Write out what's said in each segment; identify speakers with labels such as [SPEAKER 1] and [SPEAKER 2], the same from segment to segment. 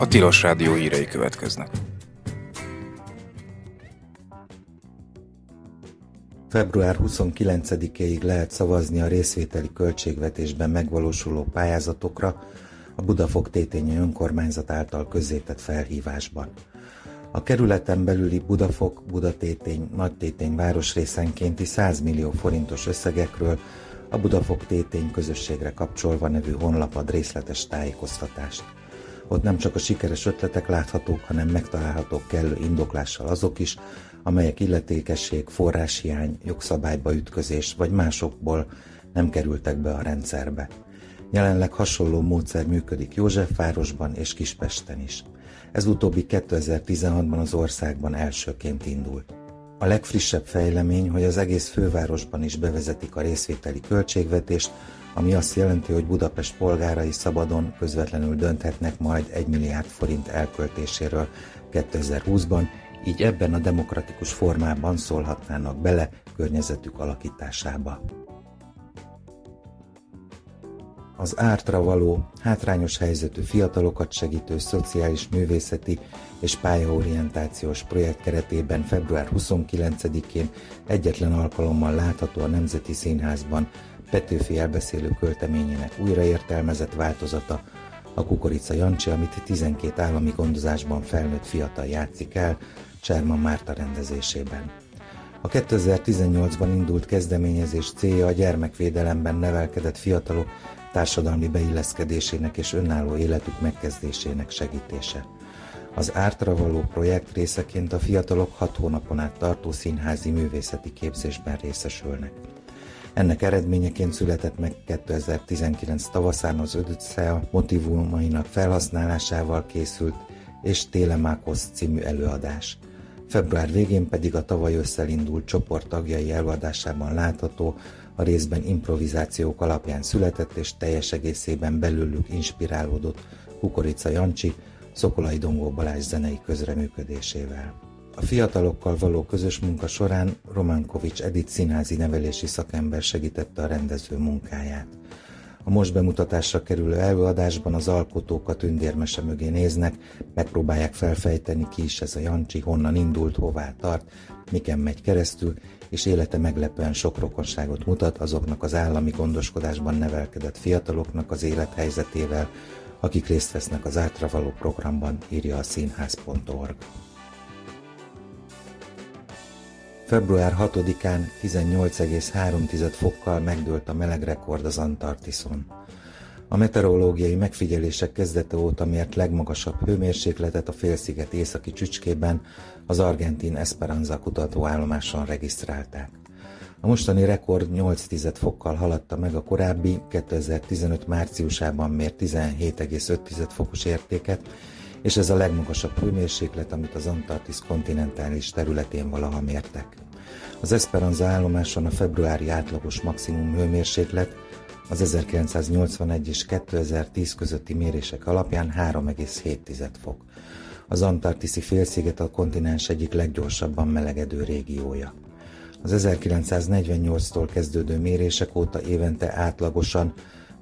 [SPEAKER 1] Tilos Rádió hírei következnek.
[SPEAKER 2] Február 29-éig lehet szavazni a részvételi költségvetésben megvalósuló pályázatokra a Budafok-Tétényi önkormányzat által közzétett felhívásban. A kerületen belüli Budafok, Budatétény, Nagytétény városrészenkénti 100 millió forintos összegekről a Budafok-Tétény közösségre kapcsolva nevű honlap ad részletes tájékoztatást. Ott nem csak a sikeres ötletek láthatók, hanem megtalálhatók kellő indoklással azok is, amelyek illetékesség, forráshiány, jogszabályba ütközés vagy másokból nem kerültek be a rendszerbe. Jelenleg hasonló módszer működik Józsefvárosban és Kispesten is. Ez utóbbi 2016-ban az országban elsőként indult. A legfrissebb fejlemény, hogy az egész fővárosban is bevezetik a részvételi költségvetést, ami azt jelenti, hogy Budapest polgárai szabadon, közvetlenül dönthetnek majd 1 milliárd forint elköltéséről 2020-ban, így ebben a demokratikus formában szólhatnának bele környezetük alakításába. Az ártra való, hátrányos helyzetű fiatalokat segítő szociális, művészeti és pályaorientációs projekt keretében február 29-én egyetlen alkalommal látható a Nemzeti Színházban Petőfi elbeszélő költeményének újraértelmezett változata, a Kukorica Jancsi, amit 12 állami gondozásban felnőtt fiatal játszik el, Cserman Márta rendezésében. A 2018-ban indult kezdeményezés célja a gyermekvédelemben nevelkedett fiatalok társadalmi beilleszkedésének és önálló életük megkezdésének segítése. Az ártra való projekt részeként a fiatalok 6 hónapon át tartó színházi művészeti képzésben részesülnek. Ennek eredményeként született meg 2019 tavaszán az Odüsszea motivumainak felhasználásával készült és Télemákosz című előadás. Február végén pedig a tavaly ősszel indult csoport tagjai előadásában látható, a részben improvizációk alapján született és teljes egészében belőlük inspirálódott Kukorica Jancsi, Szokolai Dongó Balázs zenei közreműködésével. A fiatalokkal való közös munka során Románkovics Edith színházi nevelési szakember segítette a rendező munkáját. A most bemutatásra kerülő előadásban az alkotók a tündérmese mögé néznek, megpróbálják felfejteni, ki is ez a Jancsi, honnan indult, hová tart, miken megy keresztül, és élete meglepően sok rokonságot mutat azoknak az állami gondoskodásban nevelkedett fiataloknak az élethelyzetével, akik részt vesznek az ártra való programban, írja a színház.org. Február 6-án 18,3 fokkal megdőlt a melegrekord az Antarktiszon. A meteorológiai megfigyelések kezdete óta mért legmagasabb hőmérsékletet a félsziget északi csücskében az argentin Esperanza kutatóállomáson regisztrálták. A mostani rekord 8 fokkal haladta meg a korábbi 2015 márciusában mért 17,5 fokos értéket, és ez a legmagasabb hőmérséklet, amit az Antarktisz kontinentális területén valaha mértek. Az Esperanza állomáson a februári átlagos maximum hőmérséklet az 1981 és 2010 közötti mérések alapján 3,7 fok. Az antarktiszi félsziget a kontinens egyik leggyorsabban melegedő régiója. Az 1948-tól kezdődő mérések óta évente átlagosan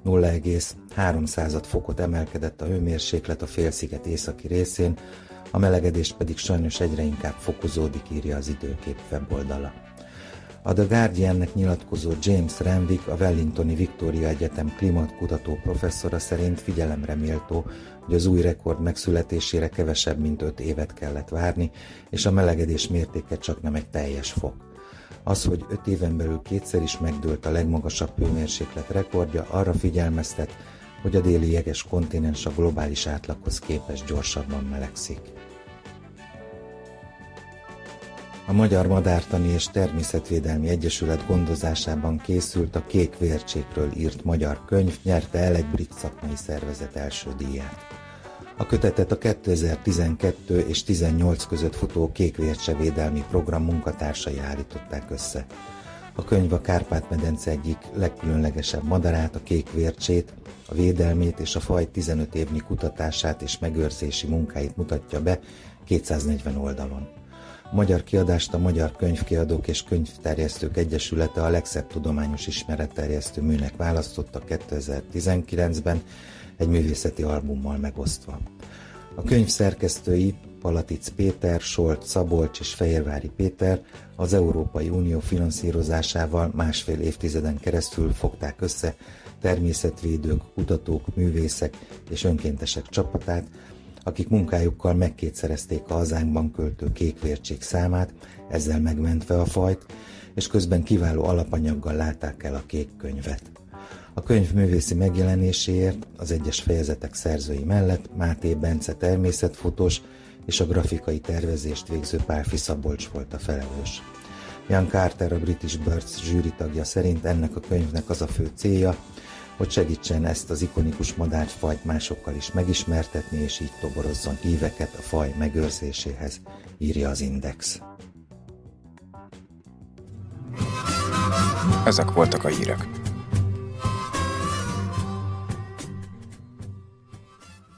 [SPEAKER 2] 0,3 fokot emelkedett a hőmérséklet a félsziget északi részén, a melegedés pedig sajnos egyre inkább fokozódik, írja az Időkép weboldala. A The Guardiannek nyilatkozó James Renwick, a Wellingtoni Victoria Egyetem klímakutató professzora szerint figyelemre méltó, hogy az új rekord megszületésére kevesebb mint 5 évet kellett várni, és a melegedés mértéke csaknem egy teljes fok. Az, hogy 5 éven belül kétszer is megdőlt a legmagasabb hőmérséklet rekordja, arra figyelmeztet, hogy a déli jeges kontinens a globális átlaghoz képest gyorsabban melegszik. A Magyar Madártani és Természetvédelmi Egyesület gondozásában készült a Kék Vércsékről írt magyar könyv nyerte el egy brit szakmai szervezet első díját. A kötetet a 2012 és 2018 között futó kékvércsevédelmi program munkatársai állították össze. A könyv a Kárpát-medence egyik legkülönlegesebb madarát, a kék vércsét, a védelmét és a faj 15 évnyi kutatását és megőrzési munkáit mutatja be 240 oldalon. A magyar kiadást a Magyar Könyvkiadók és Könyvterjesztők Egyesülete a legszebb tudományos ismeretterjesztő műnek választotta 2019-ben, egy művészeti albummal megosztva. A könyv szerkesztői Palatic Péter, Solt Szabolcs és Fehérvári Péter az Európai Unió finanszírozásával másfél évtizeden keresztül fogták össze természetvédők, kutatók, művészek és önkéntesek csapatát, akik munkájukkal megkétszerezték a hazánkban költő kékvércsék számát, ezzel megmentve a fajt, és közben kiváló alapanyaggal látták el a kék könyvet. A könyv művészi megjelenéséért az egyes fejezetek szerzői mellett Máté Bence természetfotós és a grafikai tervezést végző Pálffy Szabolcs volt a felelős. Ian Carter, a British Birds zsűri tagja szerint ennek a könyvnek az a fő célja, hogy segítsen ezt az ikonikus madárfajt másokkal is megismertetni, és így toborozzon híveket a faj megőrzéséhez, írja az Index.
[SPEAKER 1] Ezek voltak a hírek.